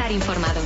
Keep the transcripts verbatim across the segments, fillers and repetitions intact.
Estar informado.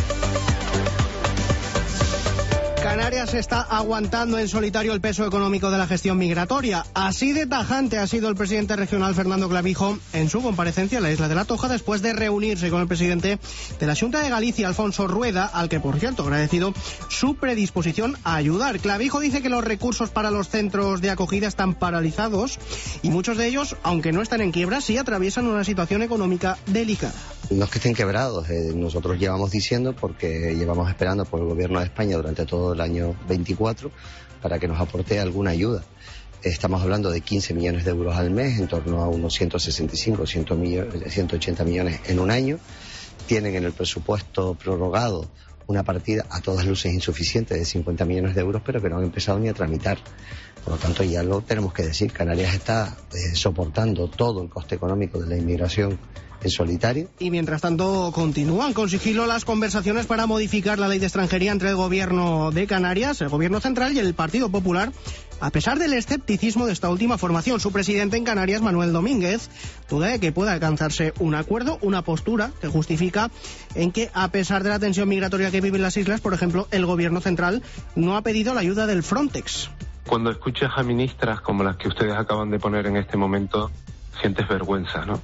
Canarias está aguantando en solitario el peso económico de la gestión migratoria. Así de tajante ha sido el presidente regional Fernando Clavijo en su comparecencia en la isla de La Toja después de reunirse con el presidente de la Xunta de Galicia, Alfonso Rueda, al que por cierto ha agradecido su predisposición a ayudar. Clavijo dice que los recursos para los centros de acogida están paralizados y muchos de ellos, aunque no están en quiebra, sí atraviesan una situación económica delicada. No es que estén quebrados, eh, nosotros llevamos diciendo, porque llevamos esperando por el gobierno de España durante todo el año veinticuatro para que nos aporte alguna ayuda. Estamos hablando de quince millones de euros al mes, en torno a unos ciento sesenta y cinco, ciento ochenta millones en un año. Tienen en el presupuesto prorrogado una partida a todas luces insuficiente de cincuenta millones de euros, pero que no han empezado ni a tramitar. Por lo tanto, ya lo tenemos que decir, Canarias está eh, soportando todo el coste económico de la inmigración en solitario. Y mientras tanto continúan con sigilo las conversaciones para modificar la ley de extranjería entre el gobierno de Canarias, el gobierno central y el Partido Popular, a pesar del escepticismo de esta última formación. Su presidente en Canarias, Manuel Domínguez, duda de que pueda alcanzarse un acuerdo, una postura que justifica en que, a pesar de la tensión migratoria que viven las islas, por ejemplo, el gobierno central no ha pedido la ayuda del Frontex. Cuando escuchas a ministras como las que ustedes acaban de poner en este momento, sientes vergüenza, ¿no?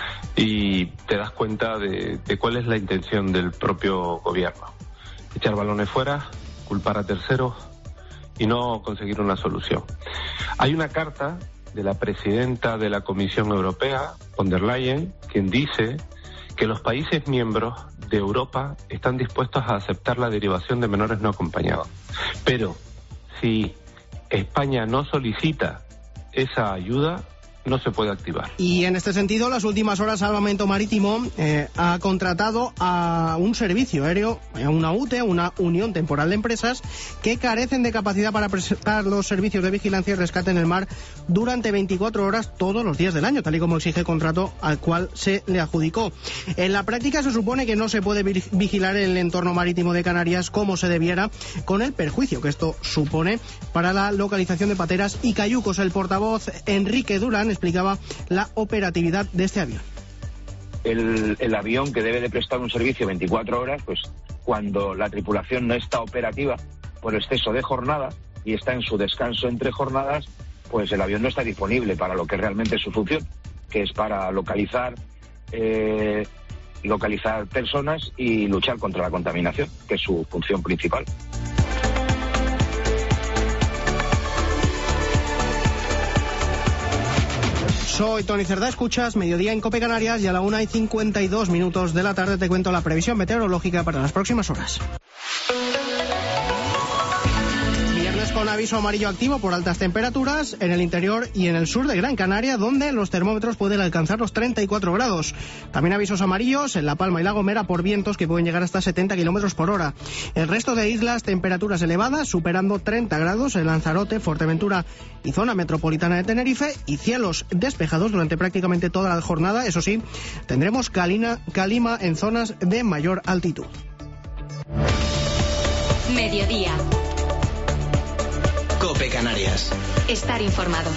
Y te das cuenta de, de cuál es la intención del propio gobierno. Echar balones fuera, culpar a terceros y no conseguir una solución. Hay una carta de la presidenta de la Comisión Europea, von der Leyen, quien dice que los países miembros de Europa están dispuestos a aceptar la derivación de menores no acompañados. Pero si España no solicita esa ayuda, no se puede activar. Y en este sentido, las últimas horas Salvamento Marítimo eh, ha contratado a un servicio aéreo, a una U T E, una Unión Temporal de Empresas, que carecen de capacidad para prestar los servicios de vigilancia y rescate en el mar durante veinticuatro horas todos los días del año, tal y como exige el contrato al cual se le adjudicó. En la práctica se supone que no se puede vigilar el entorno marítimo de Canarias como se debiera, con el perjuicio que esto supone para la localización de pateras y cayucos. El portavoz Enrique Durán explicaba la operatividad de este avión. El, el avión que debe de prestar un servicio veinticuatro horas, pues cuando la tripulación no está operativa por exceso de jornada y está en su descanso entre jornadas, pues el avión no está disponible para lo que realmente es su función, que es para localizar eh, localizar personas y luchar contra la contaminación, que es su función principal. Soy Tony Cerdá, escuchas Mediodía en COPE Canarias y a la una y cincuenta y dos minutos de la tarde te cuento la previsión meteorológica para las próximas horas. Con aviso amarillo activo por altas temperaturas en el interior y en el sur de Gran Canaria, donde los termómetros pueden alcanzar los treinta y cuatro grados. También avisos amarillos en La Palma y La Gomera por vientos que pueden llegar hasta setenta kilómetros por hora. El resto de islas, temperaturas elevadas, superando treinta grados en Lanzarote, Fuerteventura y zona metropolitana de Tenerife, y cielos despejados durante prácticamente toda la jornada. Eso sí, tendremos calina, calima en zonas de mayor altitud. Mediodía. COPE Canarias. Estar informado.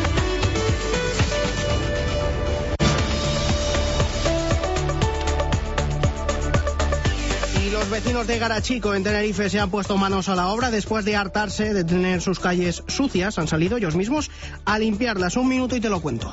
Y los vecinos de Garachico en Tenerife se han puesto manos a la obra después de hartarse de tener sus calles sucias. Han salido ellos mismos a limpiarlas. Un minuto y te lo cuento.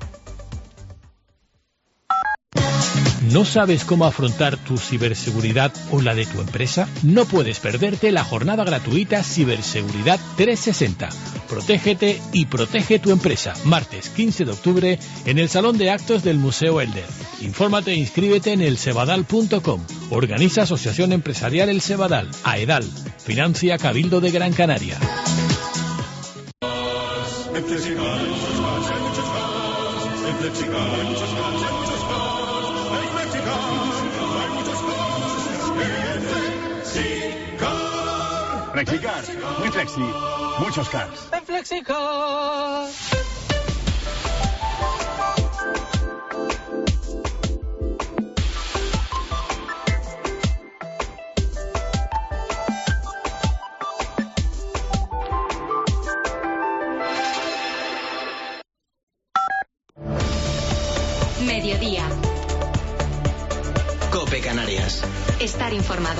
¿No sabes cómo afrontar tu ciberseguridad o la de tu empresa? No puedes perderte la jornada gratuita Ciberseguridad trescientos sesenta. Protégete y protege tu empresa. Martes quince de octubre en el Salón de Actos del Museo Elder. Infórmate e inscríbete en el cebadal punto com. Organiza Asociación Empresarial El Cebadal. AEDAL. Financia Cabildo de Gran Canaria. Flexicar, muy flexi, muchos cars. En Flexicar. Mediodía. COPE Canarias. Estar informado.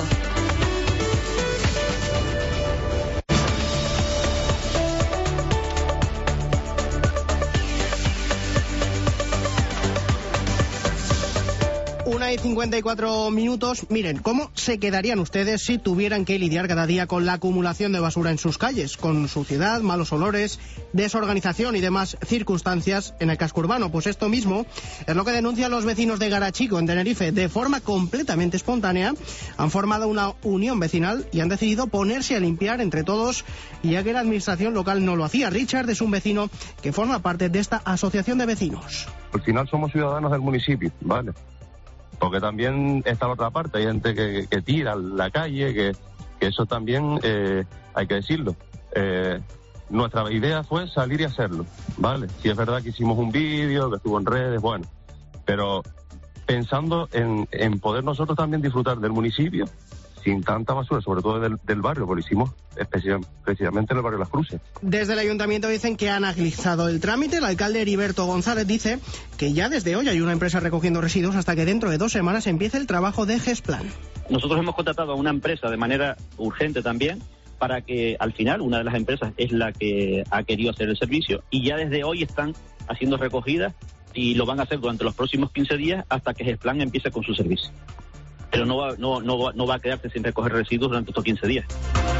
Una y cincuenta y cuatro minutos. Miren, ¿cómo se quedarían ustedes si tuvieran que lidiar cada día con la acumulación de basura en sus calles, con suciedad, malos olores, desorganización y demás circunstancias en el casco urbano? Pues esto mismo es lo que denuncian los vecinos de Garachico, en Tenerife. De forma completamente espontánea han formado una unión vecinal y han decidido ponerse a limpiar entre todos, ya que la administración local no lo hacía. Richard es un vecino que forma parte de esta asociación de vecinos. Al final somos ciudadanos del municipio, ¿vale? Porque también está la otra parte, hay gente que, que tira la calle, que, que eso también eh, hay que decirlo. Eh, nuestra idea fue salir y hacerlo, ¿vale? Si es verdad que hicimos un vídeo, que estuvo en redes, bueno, pero pensando en, en poder nosotros también disfrutar del municipio sin tanta basura, sobre todo del, del barrio, porque lo hicimos especial, precisamente en el barrio Las Cruces. Desde el ayuntamiento dicen que han agilizado el trámite. El alcalde Heriberto González dice que ya desde hoy hay una empresa recogiendo residuos hasta que dentro de dos semanas empiece el trabajo de Gesplan. Nosotros hemos contratado a una empresa de manera urgente también, para que al final una de las empresas es la que ha querido hacer el servicio, y ya desde hoy están haciendo recogidas y lo van a hacer durante los próximos quince días hasta que Gesplan empiece con su servicio. Pero no va, no, no, va, no va a quedarse sin recoger residuos durante estos quince días.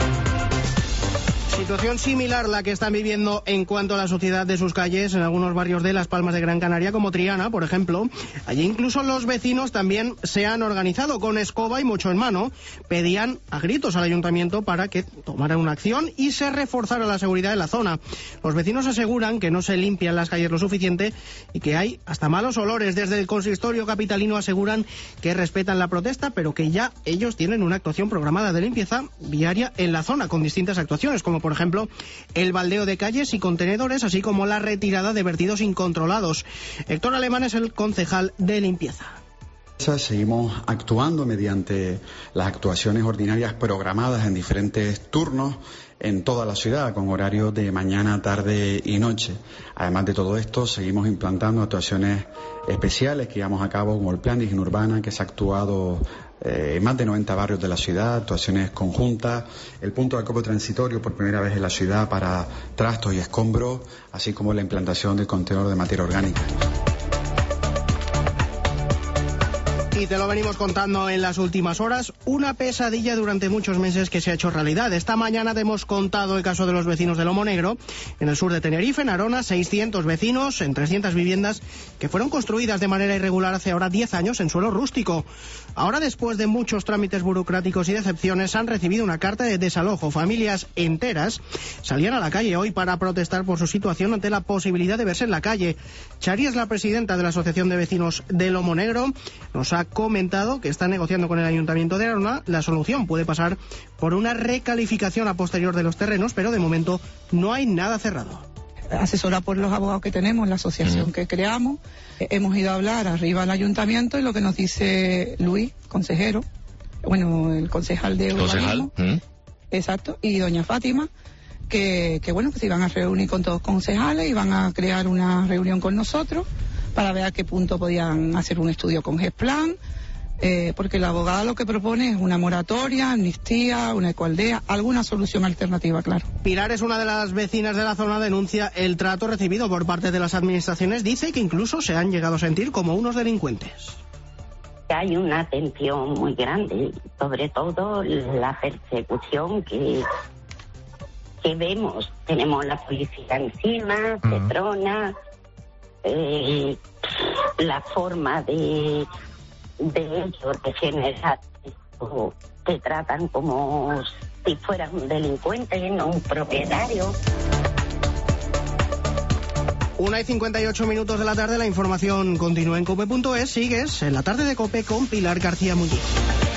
Situación similar la que están viviendo en cuanto a la suciedad de sus calles en algunos barrios de Las Palmas de Gran Canaria, como Triana, por ejemplo. Allí incluso los vecinos también se han organizado con escoba y mocho en mano. Pedían a gritos al ayuntamiento para que tomaran una acción y se reforzara la seguridad en la zona. Los vecinos aseguran que no se limpian las calles lo suficiente y que hay hasta malos olores. Desde el consistorio capitalino aseguran que respetan la protesta, pero que ya ellos tienen una actuación programada de limpieza viaria en la zona, con distintas actuaciones, como por ejemplo el baldeo de calles y contenedores, así como la retirada de vertidos incontrolados. Héctor Alemán es el concejal de limpieza. Seguimos actuando mediante las actuaciones ordinarias programadas en diferentes turnos en toda la ciudad, con horarios de mañana, tarde y noche. Además de todo esto, seguimos implantando actuaciones especiales que llevamos a cabo, como el plan de higiene urbana, que se ha actuado eh, en más de noventa barrios de la ciudad, actuaciones conjuntas, el punto de acopio transitorio por primera vez en la ciudad para trastos y escombros, así como la implantación del contenedor de materia orgánica. Y te lo venimos contando en las últimas horas, una pesadilla durante muchos meses que se ha hecho realidad. Esta mañana te hemos contado el caso de los vecinos de Lomo Negro, en el sur de Tenerife, en Arona, seiscientos vecinos en trescientas viviendas que fueron construidas de manera irregular hace ahora diez años en suelo rústico. Ahora, después de muchos trámites burocráticos y decepciones, han recibido una carta de desalojo. Familias enteras salían a la calle hoy para protestar por su situación ante la posibilidad de verse en la calle. Chari es la presidenta de la Asociación de Vecinos de Lomo Negro. Nos ha comentado que está negociando con el Ayuntamiento de Arona. La solución puede pasar por una recalificación a posterior de los terrenos, pero de momento no hay nada cerrado. Asesora por los abogados que tenemos, la asociación uh-huh. que creamos, hemos ido a hablar arriba al Ayuntamiento y lo que nos dice Luis, consejero, bueno, el concejal de urbanismo, uh-huh. exacto, y doña Fátima, que, que bueno, que se iban a reunir con todos los concejales y van a crear una reunión con nosotros para ver a qué punto podían hacer un estudio con Gesplan, eh, porque la abogada lo que propone es una moratoria, amnistía, una ecoaldea, alguna solución alternativa, claro. Pilar es una de las vecinas de la zona, denuncia el trato recibido por parte de las administraciones, dice que incluso se han llegado a sentir como unos delincuentes. Hay una atención muy grande, sobre todo la persecución que, que vemos. Tenemos la policía encima, uh-huh. Petrona, eh, la forma de, de ellos de generar esto, te tratan como si fueras un delincuente, no un propietario. Una y cincuenta y ocho minutos de la tarde, la información continúa en cope punto es. Sigues en la tarde de COPE con Pilar García Muñiz.